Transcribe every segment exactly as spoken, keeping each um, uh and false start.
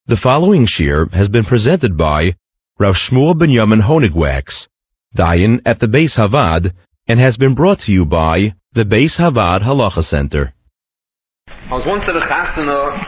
The following shir has been presented by Rav Shmuel Binyamin Honigwax, Dayan at the Beis Havad, and has been brought to you by the Beis Havad Halacha Center. I was once at a chasana,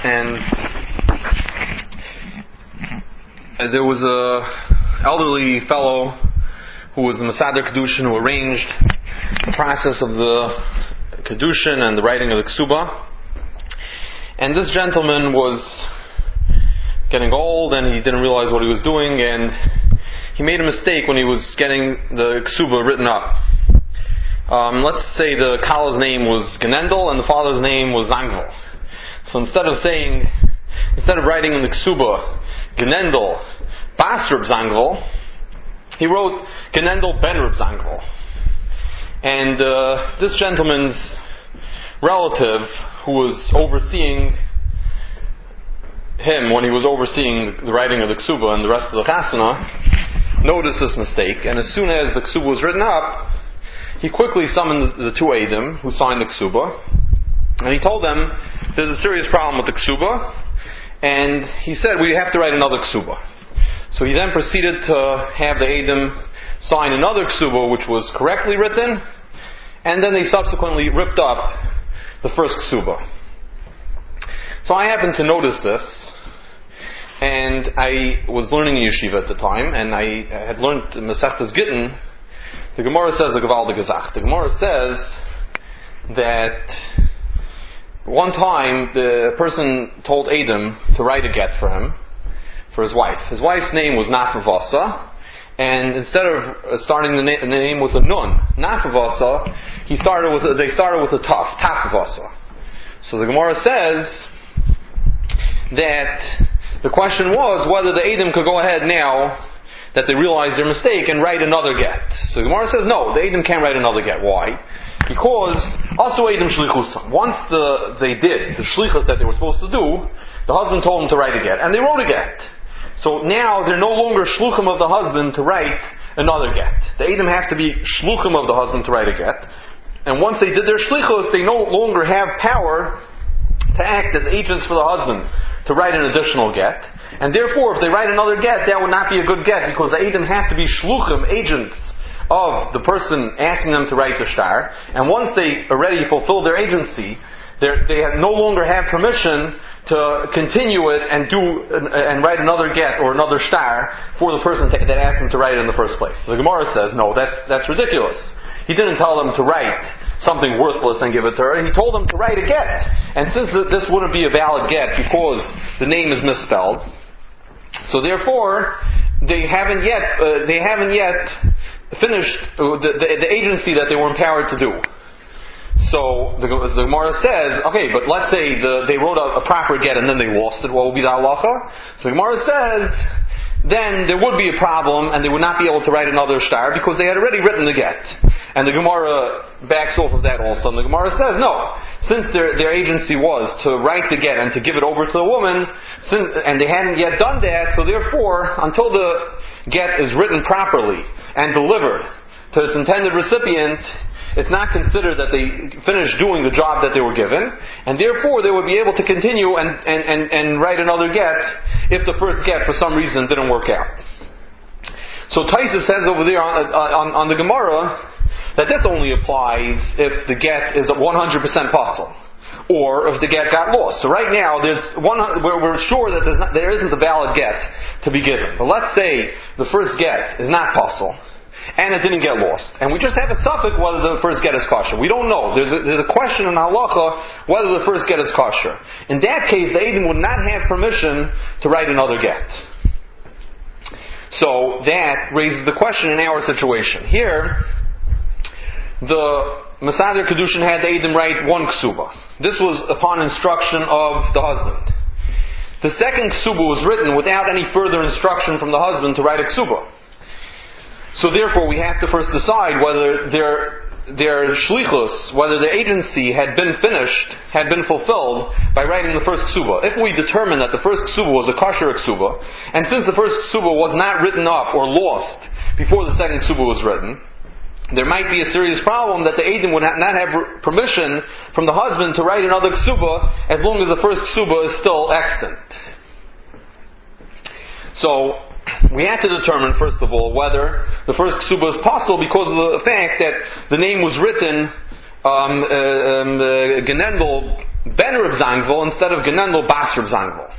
and there was a elderly fellow who was the Masader Kedushin who arranged the process of the Kedushin and the writing of the Ksuba. And this gentleman was getting old, and he didn't realize what he was doing, and he made a mistake when he was getting the Ksuba written up. Um, let's say the Kala's name was Genendel and the father's name was Zangvel. So instead of saying, instead of writing in the Ksuba, Genendel Bas Reb Zangvel, he wrote Genendel Ben Reb Zangvel. And uh, this gentleman's relative, who was overseeing him when he was overseeing the writing of the Ksuba and the rest of the Chasana, noticed this mistake, and as soon as the Ksuba was written up, he quickly summoned the, the two Eidim who signed the Ksuba, and he told them there's a serious problem with the Ksuba, and he said we have to write another Ksuba. So he then proceeded to have the Eidim sign another Ksuba which was correctly written, and then they subsequently ripped up the first Ksuba. So I happened to notice this, and I was learning in yeshiva at the time, and I had learned Masechtas Gittin. The Gemara says a Gevaldige Zach. The Gemara says that one time the person told Adam to write a get for him, for his wife. His wife's name was Nafavasa, and instead of starting the, na- the name with a nun, Nafavasa, he started with a, they started with a taf, Tafavasa. So the Gemara says that the question was whether the Eidim could go ahead now that they realized their mistake and write another get. So the Gemara says no, the Eidim can't write another get. Why? Because also Eidim shlichusam. Once the, they did the shlichus that they were supposed to do, the husband told them to write a get, and they wrote a get. So now they're no longer shluchim of the husband to write another get. The Eidim have to be shluchim of the husband to write a get, and once they did their shlichus, they no longer have power to act as agents for the husband to write an additional get, and therefore if they write another get, that would not be a good get, because the Eidim have to be shluchim, agents of the person asking them to write the shtar, and once they already fulfill their agency, they have no longer have permission to continue it and do and write another get or another shtar for the person that asked them to write it in the first place. So the Gemara says, no, that's that's ridiculous. He didn't tell them to write something worthless and give it to her. He told them to write a get. And since this wouldn't be a valid get because the name is misspelled, so therefore they haven't yet uh, they haven't yet finished uh, the, the, the agency that they were empowered to do. So the, the Gemara says, okay, but let's say the, they wrote a, a proper get and then they lost it. What will be the halacha? So the Gemara says, then there would be a problem and they would not be able to write another shtar because they had already written the get. And the Gemara backs off of that also. And the Gemara says, no, since their, their agency was to write the get and to give it over to the woman, since, and they hadn't yet done that, so therefore, until the get is written properly and delivered to its intended recipient, it's not considered that they finished doing the job that they were given, and therefore they would be able to continue and, and, and, and write another get if the first get for some reason didn't work out. So Taisa says over there on, on, on the Gemara that this only applies if the get is one hundred percent possible, or if the get got lost. So right now there's one, we're, we're sure that there's not, there isn't a valid get to be given. But let's say the first get is not possible, and it didn't get lost. And we just have a suffix whether the first get is kosher. We don't know. There's a, there's a question in halacha whether the first get is kosher. In that case, the Eidim would not have permission to write another get. So that raises the question in our situation. Here, the Masader Kedushin had the Eidim write one ksuba. This was upon instruction of the husband. The second ksuba was written without any further instruction from the husband to write a ksuba. So therefore we have to first decide whether their their shlichus, whether the agency had been finished, had been fulfilled by writing the first ksuba. If we determine that the first ksuba was a kosher ksuba, and since the first ksuba was not written up or lost before the second ksuba was written, there might be a serious problem that the Eidim would not have permission from the husband to write another ksuba as long as the first ksuba is still extant. So we had to determine, first of all, whether the first ksuba is possible because of the fact that the name was written um, uh, um, uh, Genendel ben Reb Zangvel instead of Genendel bas Reb Zangvel.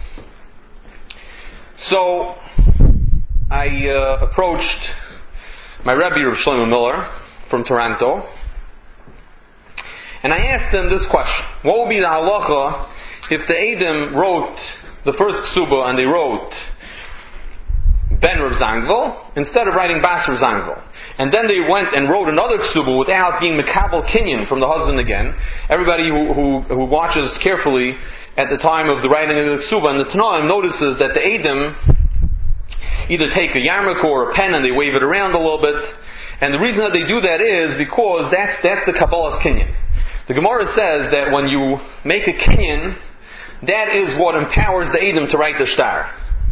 So I uh, approached my Rebbe, Reb Shlomo Miller from Toronto, and I asked him this question: what would be the halacha if the Eidim wrote the first ksuba and they wrote Ben Reb Zangvel instead of writing Bas Reb Zangvel, and then they went and wrote another ksuba without being Mekabel Kinyan from the husband again? Everybody who, who, who watches carefully at the time of the writing of the ksuba and the Tanaim notices that the Eidim either take a yarmulke or a pen and they wave it around a little bit, and the reason that they do that is because that's that's the Kabbalah's Kinyan. The Gemara says that when you make a Kinyan, that is what empowers the Eidim to write the shtar.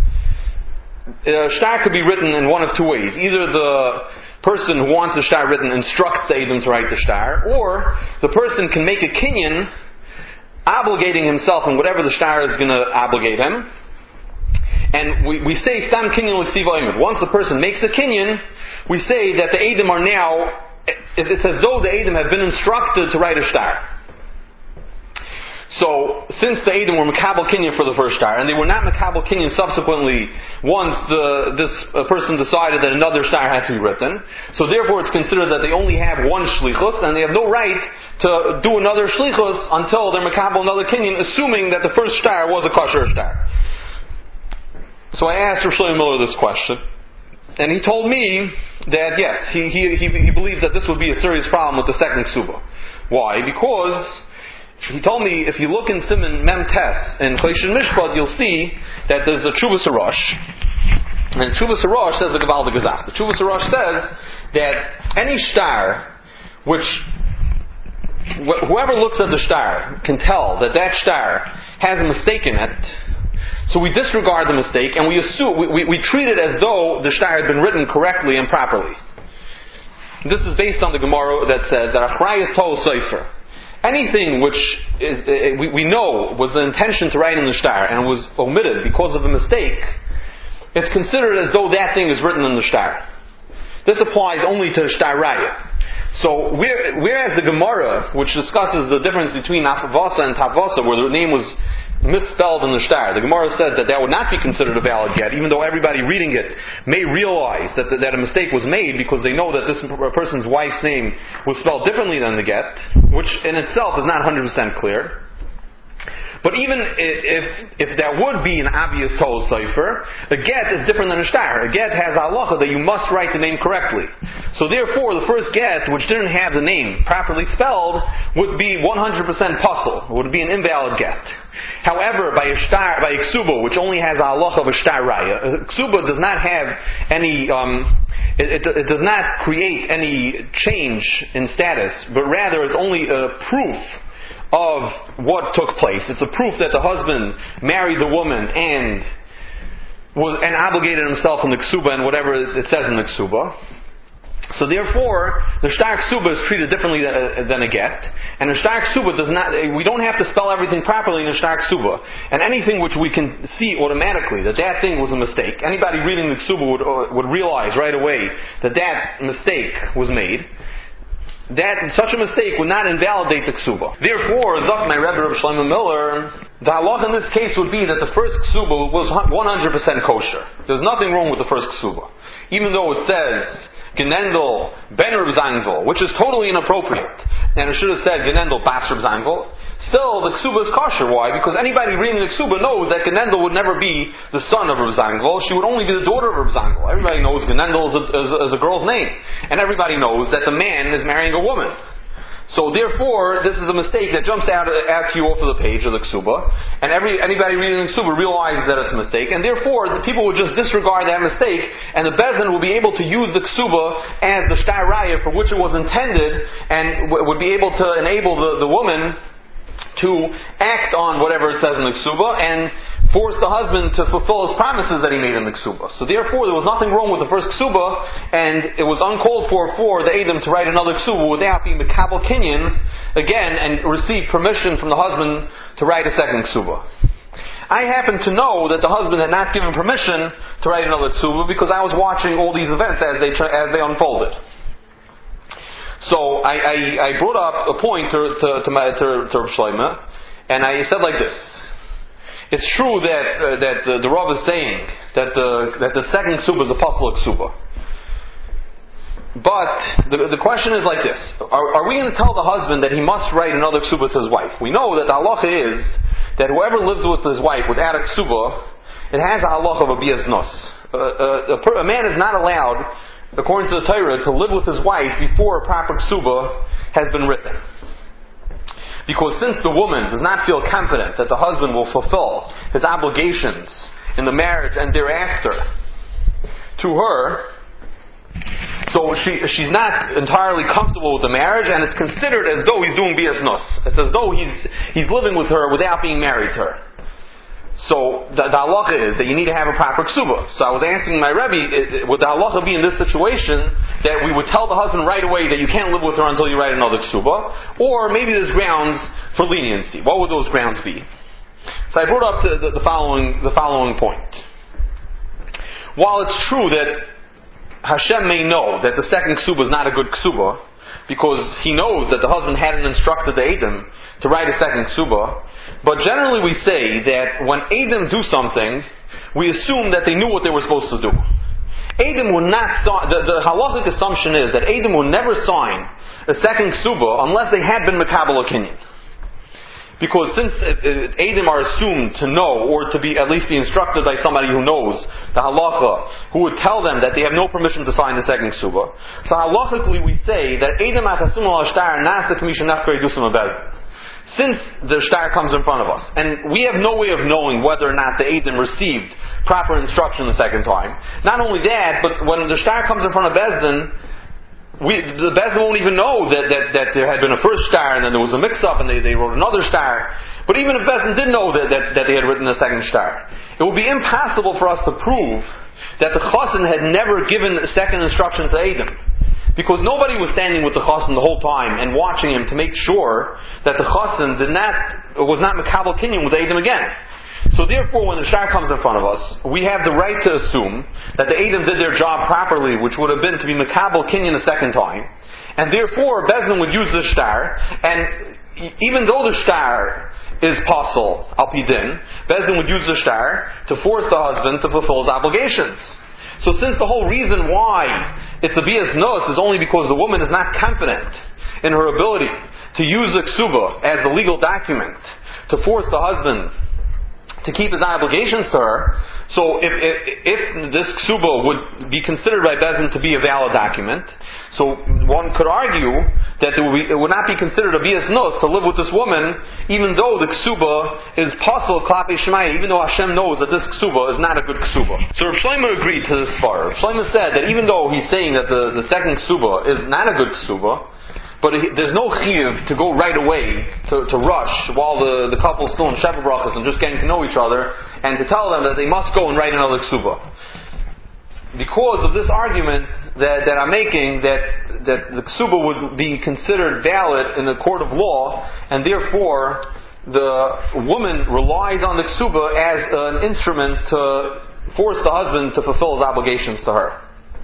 A shtar could be written in one of two ways. Either the person who wants the shtar written instructs the Eidim to write the shtar, or the person can make a Kinyan obligating himself in whatever the shtar is going to obligate him. And we, we say Stam Kinyan L'Ksiva Oimid. Once a person makes a Kinyan, we say that the Eidim are now, it's as though the Eidim have been instructed to write a shtar. So, since the Eidim were Mekabel Kinyan for the first shtar, and they were not Mekabel Kinyan subsequently once the, this uh, person decided that another shtar had to be written, so therefore it's considered that they only have one shlichus, and they have no right to do another shlichus until they're Mekabel another Kinyan, assuming that the first shtar was a kosher shtar. So I asked Rav Shlomo Miller this question, and he told me that yes, he, he, he, he believes that this would be a serious problem with the second ksuba. Why? Because he told me if you look in Siman Mem Tes in Choshen Mishpat, you'll see that there's a Tshuvas Harosh, and Tshuvas Harosh says a Gevaldige Zach. The Tshuvas Harosh says that any shtar which wh- whoever looks at the shtar can tell that that shtar has a mistake in it. So we disregard the mistake and we assume we, we, we treat it as though the shtar had been written correctly and properly. This is based on the Gemara that says that Achrayas Tol Sefer. Anything which is, uh, we, we know was the intention to write in the shtar and was omitted because of a mistake, it's considered as though that thing is written in the shtar. This applies only to shtar raya. So whereas the Gemara, which discusses the difference between Nafavasa and Tavasa, where the name was misspelled in the shtar, the Gemara said that that would not be considered a valid get, even though everybody reading it may realize that the, that a mistake was made because they know that this person's wife's name was spelled differently than the get, which in itself is not one hundred percent clear. But even if if that would be an obvious Tol Sefer, a get is different than a shtar. A get has halacha that you must write the name correctly. So therefore, the first get, which didn't have the name properly spelled, would be one hundred percent puzzle. Would be an invalid get. However, by a shtar, by a ksuba, which only has a halacha of a shtar raya, a ksuba does not have any, um, it, it, it does not create any change in status, but rather it's only a proof of what took place. It's a proof that the husband married the woman and was and obligated himself in the ksuba and whatever it says in the ksuba. So therefore, the shtar ksuba is treated differently than, than a get, and the shtar ksuba does not. We don't have to spell everything properly in the shtar ksuba, and anything which we can see automatically that that thing was a mistake. Anybody reading the ksuba would would realize right away that that mistake was made. That such a mistake would not invalidate the ksuba. Therefore, Zok my Rebbe Rav Shlomo Miller, the halach in this case would be that the first ksuba was one hundred percent kosher. There's nothing wrong with the first ksuba, even though it says Genendel ben Reb Zangvel, which is totally inappropriate, and it should have said Genendel bas Reb Zangvel. Still, the ksuba is kosher. Why? Because anybody reading the ksuba knows that Genendel would never be the son of Reb Zangvel. She would only be the daughter of Reb Zangvel. Everybody knows Genendel is a, is, a, is a girl's name. And everybody knows that the man is marrying a woman. So therefore, this is a mistake that jumps out at you off of the page of the ksuba. And every anybody reading the ksuba realizes that it's a mistake. And therefore, the people would just disregard that mistake. And the Bezdin will be able to use the ksuba as the shtar raya for which it was intended. And w- would be able to enable the, the woman to act on whatever it says in the ksuba and force the husband to fulfill his promises that he made in the ksuba. So therefore, there was nothing wrong with the first ksuba, and it was uncalled for for the Eidim to write another ksuba without being Mekabel Kinyan again and receive permission from the husband to write a second ksuba. I happened to know that the husband had not given permission to write another ksuba because I was watching all these events as they as they unfolded. So I, I, I brought up a point to to to, my, to, to Rav Shlomo, and I said like this: it's true that uh, that the, the Rav is saying that the that the second ksuba is a pasuk ksuba. But the, the question is like this: Are, are we going to tell the husband that he must write another ksuba to his wife? We know that the halacha is that whoever lives with his wife without a ksuba, it has a halacha of a bias nos. Uh, a, a man is not allowed, according to the Torah, to live with his wife before a proper ksuba has been written. Because since the woman does not feel confident that the husband will fulfill his obligations in the marriage and thereafter to her, so she she's not entirely comfortable with the marriage, and it's considered as though he's doing bias nos. It's as though he's he's living with her without being married to her. So the, the halacha is that you need to have a proper ksuba. So I was asking my Rebbe, would the halacha be in this situation that we would tell the husband right away that you can't live with her until you write another ksuba, or maybe there's grounds for leniency? What would those grounds be? So I brought up to the, the following the following point. While it's true that Hashem may know that the second ksuba is not a good ksuba, because he knows that the husband hadn't instructed the Edom to write a second ksuba. But generally we say that when Edom do something, we assume that they knew what they were supposed to do. Edom would not sign, the, the halachic assumption is that Edom would never sign a second ksuba unless they had been makabel a kinyan. Because since Edom are assumed to know, or to be at least be instructed by somebody who knows the halacha, who would tell them that they have no permission to sign the second ksuba. So halachically we say that Edom achasum al shtar nasa kamisha nafkei dusum abezin. Since the shtar comes in front of us, and we have no way of knowing whether or not the Edom received proper instruction the second time. Not only that, but when the shtar comes in front of Bezdin, We, the Bezdin won't even know that, that, that there had been a first shtar and then there was a mix-up and they, they wrote another shtar. But even if Bezdin did know that, that, that they had written a second shtar, it would be impossible for us to prove that the chassan had never given a second instruction to Edom. Because nobody was standing with the chassan the whole time and watching him to make sure that the chassan did not, was not makabel kinyan with Edom again. So therefore, when the shtar comes in front of us, we have the right to assume that the Edom did their job properly, which would have been to be makabel kinyan a second time, and therefore Bezdin would use the shtar, and even though the shtar is pasul al pi din, Bezdin would use the shtar to force the husband to fulfill his obligations. So since the whole reason why it's a bias nos is only because the woman is not confident in her ability to use the ksuba as a legal document to force the husband to keep his obligations to her, so if, if, if this ksuba would be considered by Bezdin to be a valid document, so one could argue that it would, be, it would not be considered a bias nos to live with this woman, even though the ksuba is pasul klapi shemaya, even though Hashem knows that this ksuba is not a good ksuba. So Rav Shlomo agreed to this far. Rav Shlomo said that even though he's saying that the, the second ksuba is not a good ksuba, but there's no chiyuv to go right away, to, to rush while the, the couple's still in Sheva Brachas and just getting to know each other, and to tell them that they must go and write another ksuba. Because of this argument that, that I'm making, that, that the ksuba would be considered valid in the court of law, and therefore the woman relies on the ksuba as an instrument to force the husband to fulfill his obligations to her.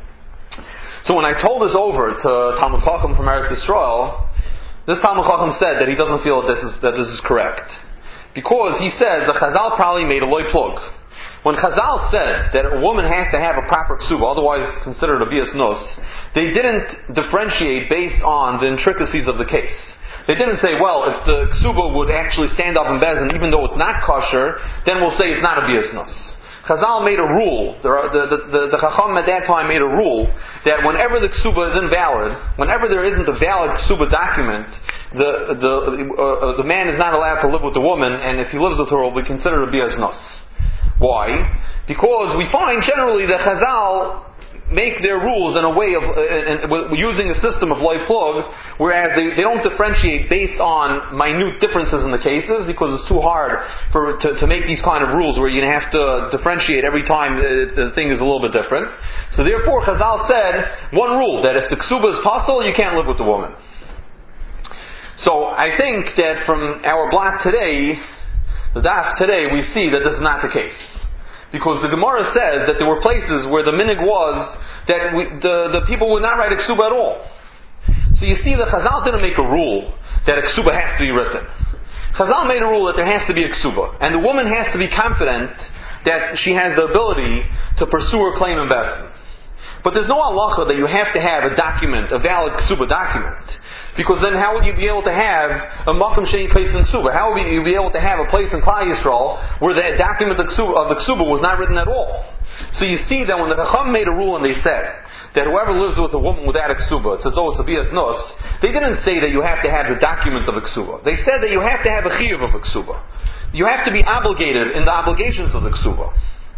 So when I told this over to Talmud Chacham from Eretz Yisrael, this Talmud Chacham said that he doesn't feel that this is, that this is correct. Because he said the Chazal probably made a loy plug. When Chazal said that a woman has to have a proper ksuba, otherwise it's considered a bias nos, they didn't differentiate based on the intricacies of the case. They didn't say, well, if the ksuba would actually stand up in Bezdin, even though it's not kosher, then we'll say it's not a bias nos. Chazal made a rule, the, the, the, the Chacham at that time made a rule, that whenever the ksuba is invalid, whenever there isn't a valid ksuba document, the the uh, the man is not allowed to live with the woman, and if he lives with her, it will be considered a bias nos. Why? Because we find generally that Chazal make their rules in a way of uh, in, in, using a system of loy plug, whereas they, they don't differentiate based on minute differences in the cases, because it's too hard for to, to make these kind of rules where you have to differentiate every time the, the thing is a little bit different. So therefore Chazal said one rule, that if the ksuba is pasul, you can't live with the woman. So I think that from our block today, the daf today, we see that this is not the case. Because the Gemara says that there were places where the minig was that we, the, the people would not write a ksuba at all. So you see, the Chazal didn't make a rule that a ksuba has to be written. Chazal made a rule that there has to be a ksuba, and the woman has to be confident that she has the ability to pursue her claim in Beis Din. But there's no halacha that you have to have a document, a valid ksuba document. Because then how would you be able to have a makom shein place in ksuba? How would you be able to have a place in Klal Yisrael where the document of the ksuba, of the ksuba was not written at all? So you see that when the Chacham made a rule and they said that whoever lives with a woman without a ksuba, it's as though it's a bias nos, they didn't say that you have to have the document of a ksuba. They said that you have to have a chiyuv of a ksuba. You have to be obligated in the obligations of the ksuba.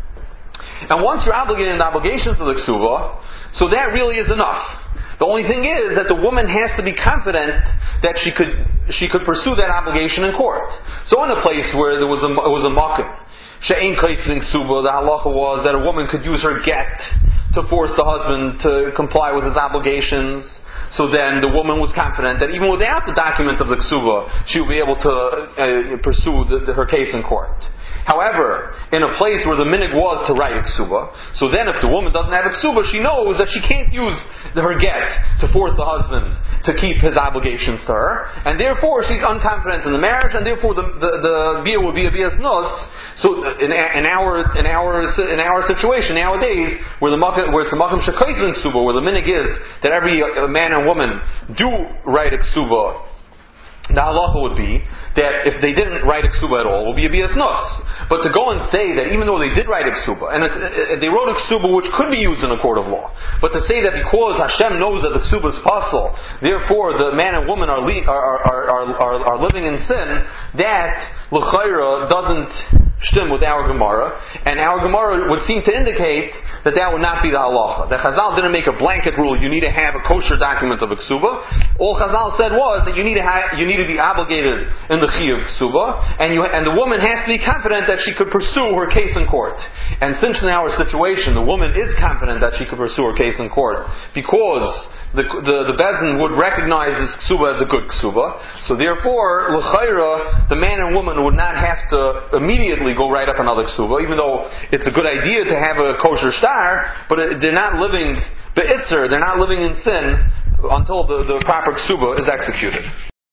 And once you're obligated in the obligations of the ksuba, so that really is enough. The only thing is that the woman has to be confident that she could she could pursue that obligation in court. So in a place where there was a it was a makom, she'ein kaising ksuba, the halacha was that a woman could use her get to force the husband to comply with his obligations. So then the woman was confident that even without the document of the ksuba, she would be able to uh, pursue the, the, her case in court. However, in a place where the minig was to write a ksuba, so then if the woman doesn't have a ksuba, she knows that she can't use her get to force the husband to keep his obligations to her, and therefore she's unconfident in the marriage, and therefore the the, the bia will be a bias nos. So in, in our in our in our situation nowadays, where the where it's a makom shekaisin ksuba, where the minig is that every man and woman do write a ksuba, the halacha would be that if they didn't write a ksuba at all, it would be a bias nos. But to go and say that even though they did write a ksuba, and it, it, they wrote a ksuba which could be used in a court of law, but to say that because Hashem knows that the ksuba is possible, therefore the man and woman are, le- are, are, are, are, are living in sin, that l'chayra doesn't shtim with our Gemara, and our Gemara would seem to indicate that that would not be the halacha. The Chazal didn't make a blanket rule, you need to have a kosher document of a ksuba. All Chazal said was that you need to have, you need to be obligated in the chi of ksuba, and you, and the woman has to be confident that she could pursue her case in court. And since in our situation, the woman is confident that she could pursue her case in court, because the the, the Beis Din would recognize this ksuba as a good ksuba, so therefore, l'chayra, the man and woman would not have to immediately go write up another ksuba, even though it's a good idea to have a kosher star, but it, they're not living be'itzer, they're not living in sin until the, the proper ksuba is executed.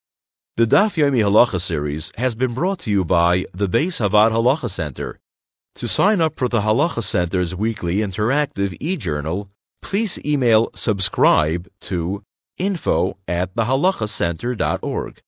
The Daf Yomi Halacha series has been brought to you by the Beis Havad Halacha Center. To sign up for the Halacha Center's weekly interactive e-journal, please email subscribe to info at the halacha center dot org.